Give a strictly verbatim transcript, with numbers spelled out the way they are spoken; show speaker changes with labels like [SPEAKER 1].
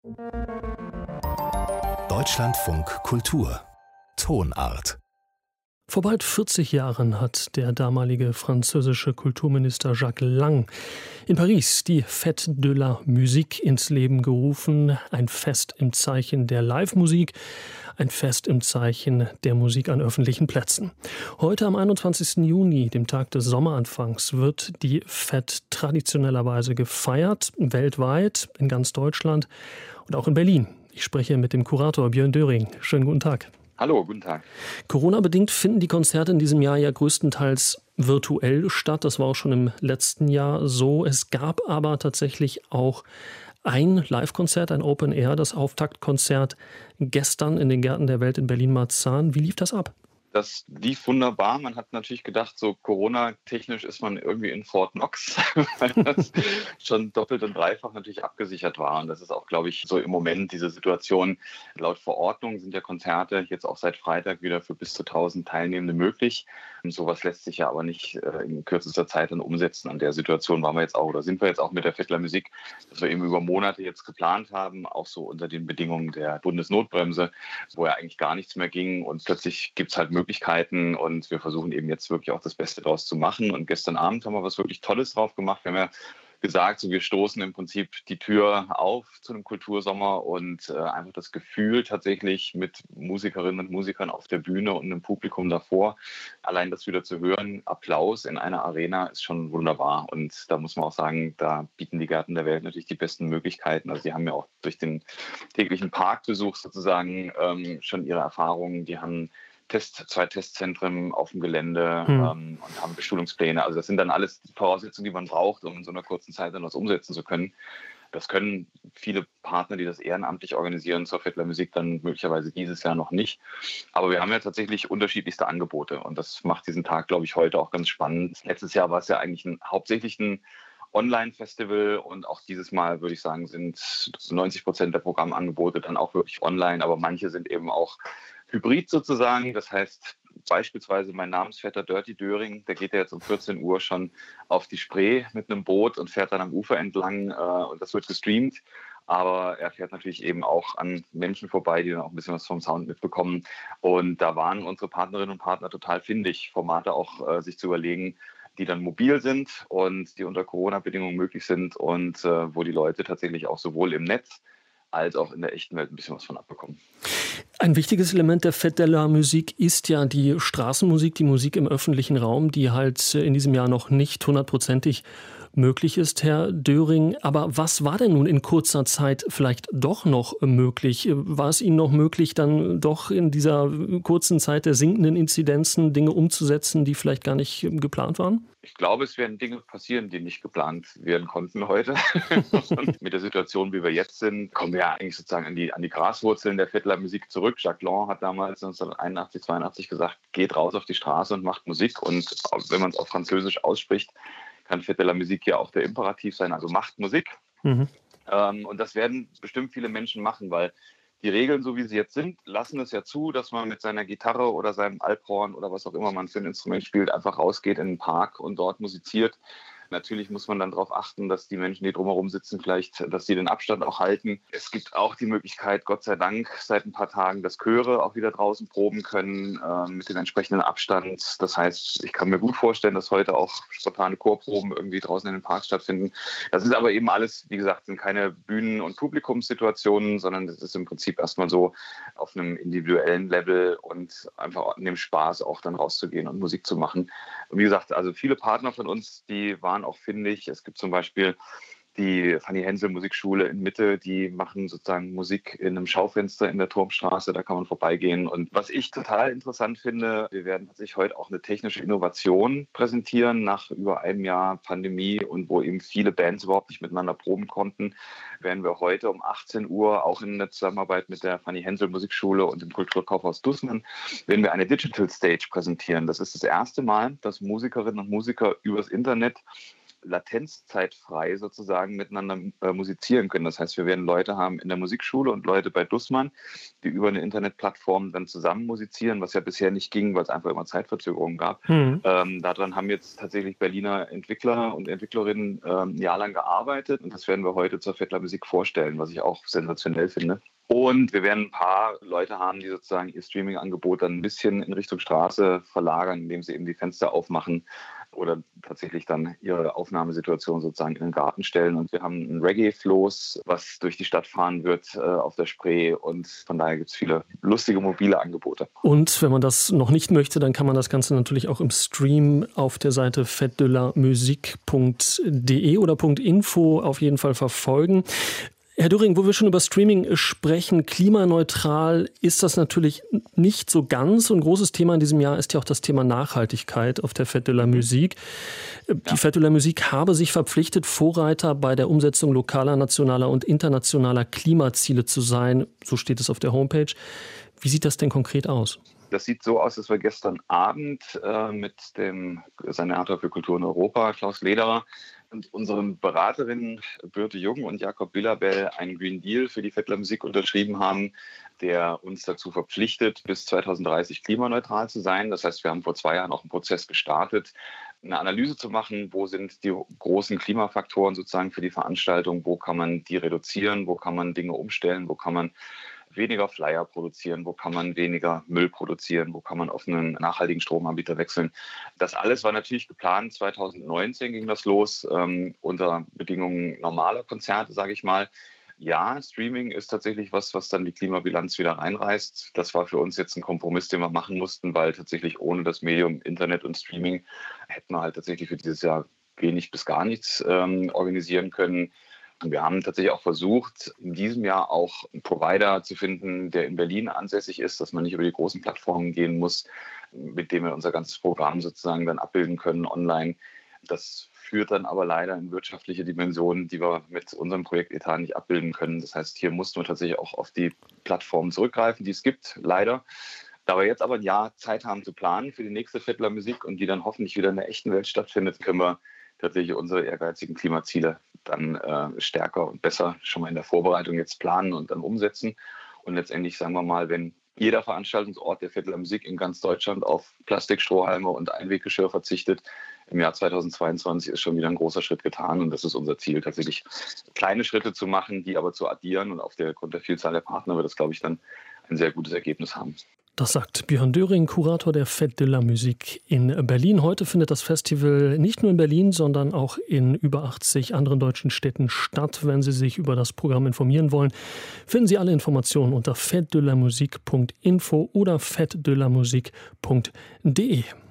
[SPEAKER 1] Deutschlandfunk Kultur Tonart.
[SPEAKER 2] Vor bald vierzig Jahren hat der damalige französische Kulturminister Jacques Lang in Paris die Fête de la Musique ins Leben gerufen. Ein Fest im Zeichen der Live-Musik, ein Fest im Zeichen der Musik an öffentlichen Plätzen. Heute am einundzwanzigsten Juni, dem Tag des Sommeranfangs, wird die Fête traditionellerweise gefeiert, weltweit, in ganz Deutschland und auch in Berlin. Ich spreche mit dem Kurator Björn Döring. Schönen guten Tag.
[SPEAKER 3] Hallo, guten Tag.
[SPEAKER 2] Corona-bedingt finden die Konzerte in diesem Jahr ja größtenteils virtuell statt. Das war auch schon im letzten Jahr so. Es gab aber tatsächlich auch ein Live-Konzert, ein Open Air, das Auftaktkonzert gestern in den Gärten der Welt in Berlin-Marzahn. Wie lief das ab?
[SPEAKER 3] Das lief wunderbar. Man hat natürlich gedacht, so Corona-technisch ist man irgendwie in Fort Knox, weil das schon doppelt und dreifach natürlich abgesichert war. Und das ist auch, glaube ich, so im Moment diese Situation. Laut Verordnung sind ja Konzerte jetzt auch seit Freitag wieder für bis zu tausend Teilnehmende möglich. Und sowas lässt sich ja aber nicht äh, in kürzester Zeit dann umsetzen. An der Situation waren wir jetzt auch oder sind wir jetzt auch mit der Fête de la Musique, dass wir eben über Monate jetzt geplant haben, auch so unter den Bedingungen der Bundesnotbremse, wo ja eigentlich gar nichts mehr ging. Und plötzlich gibt es halt Möglichkeiten. Möglichkeiten und wir versuchen eben jetzt wirklich auch das Beste daraus zu machen. Und gestern Abend haben wir was wirklich Tolles drauf gemacht. Wir haben ja gesagt, so wir stoßen im Prinzip die Tür auf zu einem Kultursommer und äh, einfach das Gefühl tatsächlich mit Musikerinnen und Musikern auf der Bühne und einem Publikum davor, allein das wieder zu hören, Applaus in einer Arena ist schon wunderbar. Und da muss man auch sagen, da bieten die Gärten der Welt natürlich die besten Möglichkeiten. Also die haben ja auch durch den täglichen Parkbesuch sozusagen ähm, schon ihre Erfahrungen, die haben Test, zwei Testzentren auf dem Gelände hm. ähm, und haben Beschulungspläne. Also das sind dann alles Voraussetzungen, die man braucht, um in so einer kurzen Zeit dann was umsetzen zu können. Das können viele Partner, die das ehrenamtlich organisieren, zur Fête de la Musique dann möglicherweise dieses Jahr noch nicht. Aber wir haben ja tatsächlich unterschiedlichste Angebote und das macht diesen Tag, glaube ich, heute auch ganz spannend. Letztes Jahr war es ja eigentlich ein, hauptsächlich ein Online-Festival und auch dieses Mal, würde ich sagen, sind neunzig Prozent der Programmangebote dann auch wirklich online, aber manche sind eben auch Hybrid sozusagen, das heißt beispielsweise mein Namensvetter Dirty Döring, der geht ja jetzt um vierzehn Uhr schon auf die Spree mit einem Boot und fährt dann am Ufer entlang äh, und das wird gestreamt. Aber er fährt natürlich eben auch an Menschen vorbei, die dann auch ein bisschen was vom Sound mitbekommen. Und da waren unsere Partnerinnen und Partner total findig, Formate auch äh, sich zu überlegen, die dann mobil sind und die unter Corona-Bedingungen möglich sind und äh, wo die Leute tatsächlich auch sowohl im Netz als auch in der echten Welt ein bisschen was von abbekommen.
[SPEAKER 2] Ein wichtiges Element der Fête de la Musique ist ja die Straßenmusik, die Musik im öffentlichen Raum, die halt in diesem Jahr noch nicht hundertprozentig möglich ist, Herr Döring. Aber was war denn nun in kurzer Zeit vielleicht doch noch möglich? War es Ihnen noch möglich, dann doch in dieser kurzen Zeit der sinkenden Inzidenzen Dinge umzusetzen, die vielleicht gar nicht geplant waren?
[SPEAKER 3] Ich glaube, es werden Dinge passieren, die nicht geplant werden konnten heute. Und mit der Situation, wie wir jetzt sind, kommen wir ja eigentlich sozusagen an die, an die Graswurzeln der Fête de la Musique zurück. Jacques Lang hat damals neunzehnhunderteinundachtzig, zweiundachtzig gesagt, geht raus auf die Straße und macht Musik. Und wenn man es auf Französisch ausspricht, kann Fête de la Musique ja auch der Imperativ sein, also macht Musik. Mhm. Ähm, und das werden bestimmt viele Menschen machen, weil die Regeln, so wie sie jetzt sind, lassen es ja zu, dass man mit seiner Gitarre oder seinem Alphorn oder was auch immer man für ein Instrument spielt, einfach rausgeht in den Park und dort musiziert. Natürlich muss man dann darauf achten, dass die Menschen, die drumherum sitzen, vielleicht, dass sie den Abstand auch halten. Es gibt auch die Möglichkeit, Gott sei Dank, seit ein paar Tagen, dass Chöre auch wieder draußen proben können äh, mit dem entsprechenden Abstand. Das heißt, ich kann mir gut vorstellen, dass heute auch spontane Chorproben irgendwie draußen in den Parks stattfinden. Das ist aber eben alles, wie gesagt, sind keine Bühnen- und Publikumssituationen, sondern das ist im Prinzip erstmal so auf einem individuellen Level und einfach in dem Spaß auch dann rauszugehen und Musik zu machen. Und wie gesagt, also viele Partner von uns, die waren auch findig. Es gibt zum Beispiel die Fanny Hensel Musikschule in Mitte, die machen sozusagen Musik in einem Schaufenster in der Turmstraße, da kann man vorbeigehen. Und was ich total interessant finde, wir werden tatsächlich heute auch eine technische Innovation präsentieren nach über einem Jahr Pandemie und wo eben viele Bands überhaupt nicht miteinander proben konnten, werden wir heute um achtzehn Uhr auch in der Zusammenarbeit mit der Fanny Hensel Musikschule und dem Kulturkaufhaus Dussmann werden wir eine Digital Stage präsentieren. Das ist das erste Mal, dass Musikerinnen und Musiker übers Internet latenzzeitfrei sozusagen miteinander äh, musizieren können. Das heißt, wir werden Leute haben in der Musikschule und Leute bei Dussmann, die über eine Internetplattform dann zusammen musizieren, was ja bisher nicht ging, weil es einfach immer Zeitverzögerungen gab. Mhm. Ähm, daran haben jetzt tatsächlich Berliner Entwickler und Entwicklerinnen ähm, ein Jahr lang gearbeitet und das werden wir heute zur Vettler Musik vorstellen, was ich auch sensationell finde. Und wir werden ein paar Leute haben, die sozusagen ihr Streaming-Angebot dann ein bisschen in Richtung Straße verlagern, indem sie eben die Fenster aufmachen oder tatsächlich dann ihre Aufnahmesituation sozusagen in den Garten stellen. Und wir haben ein Reggae-Floß, was durch die Stadt fahren wird äh, auf der Spree. Und von daher gibt es viele lustige mobile Angebote.
[SPEAKER 2] Und wenn man das noch nicht möchte, dann kann man das Ganze natürlich auch im Stream auf der Seite fête de la musique punkt de oder .info auf jeden Fall verfolgen. Herr Döring, wo wir schon über Streaming sprechen, klimaneutral ist das natürlich nicht so ganz. Und ein großes Thema in diesem Jahr ist ja auch das Thema Nachhaltigkeit auf der Fête de la Musique. Die ja. Fête de la Musique habe sich verpflichtet, Vorreiter bei der Umsetzung lokaler, nationaler und internationaler Klimaziele zu sein. So steht es auf der Homepage. Wie sieht das denn konkret aus?
[SPEAKER 3] Das sieht so aus, dass wir gestern Abend äh, mit dem Senator für Kultur in Europa, Klaus Lederer, und unseren Beraterinnen Birte Jung und Jakob Billabel einen Green Deal für die Fête de la Musique unterschrieben haben, der uns dazu verpflichtet, bis zweitausenddreißig klimaneutral zu sein. Das heißt, wir haben vor zwei Jahren auch einen Prozess gestartet, eine Analyse zu machen, wo sind die großen Klimafaktoren sozusagen für die Veranstaltung, wo kann man die reduzieren, wo kann man Dinge umstellen, wo kann man weniger Flyer produzieren, wo kann man weniger Müll produzieren, wo kann man auf einen nachhaltigen Stromanbieter wechseln. Das alles war natürlich geplant. zweitausendneunzehn ging das los, ähm, unter Bedingungen normaler Konzerte, sage ich mal. Ja, Streaming ist tatsächlich was, was dann die Klimabilanz wieder reinreißt. Das war für uns jetzt ein Kompromiss, den wir machen mussten, weil tatsächlich ohne das Medium Internet und Streaming hätten wir halt tatsächlich für dieses Jahr wenig bis gar nichts ähm, organisieren können. Wir haben tatsächlich auch versucht, in diesem Jahr auch einen Provider zu finden, der in Berlin ansässig ist, dass man nicht über die großen Plattformen gehen muss, mit dem wir unser ganzes Programm sozusagen dann abbilden können online. Das führt dann aber leider in wirtschaftliche Dimensionen, die wir mit unserem Projektetat nicht abbilden können. Das heißt, hier mussten wir tatsächlich auch auf die Plattformen zurückgreifen, die es gibt, leider. Da wir jetzt aber ein Jahr Zeit haben zu planen für die nächste Fête de la Musique und die dann hoffentlich wieder in der echten Welt stattfindet, können wir tatsächlich unsere ehrgeizigen Klimaziele dann äh, stärker und besser schon mal in der Vorbereitung jetzt planen und dann umsetzen. Und letztendlich, sagen wir mal, wenn jeder Veranstaltungsort der Fête de la Musique in ganz Deutschland auf Plastikstrohhalme und Einweggeschirr verzichtet, im Jahr zweitausendzweiundzwanzig ist schon wieder ein großer Schritt getan. Und das ist unser Ziel, tatsächlich kleine Schritte zu machen, die aber zu addieren. Und aufgrund der Vielzahl der Partner wird das, glaube ich, dann ein sehr gutes Ergebnis haben.
[SPEAKER 2] Das sagt Björn Döring, Kurator der Fête de la Musique in Berlin. Heute findet das Festival nicht nur in Berlin, sondern auch in über achtzig anderen deutschen Städten statt. Wenn Sie sich über das Programm informieren wollen, finden Sie alle Informationen unter fête de la musique punkt info oder fête de la musique punkt de.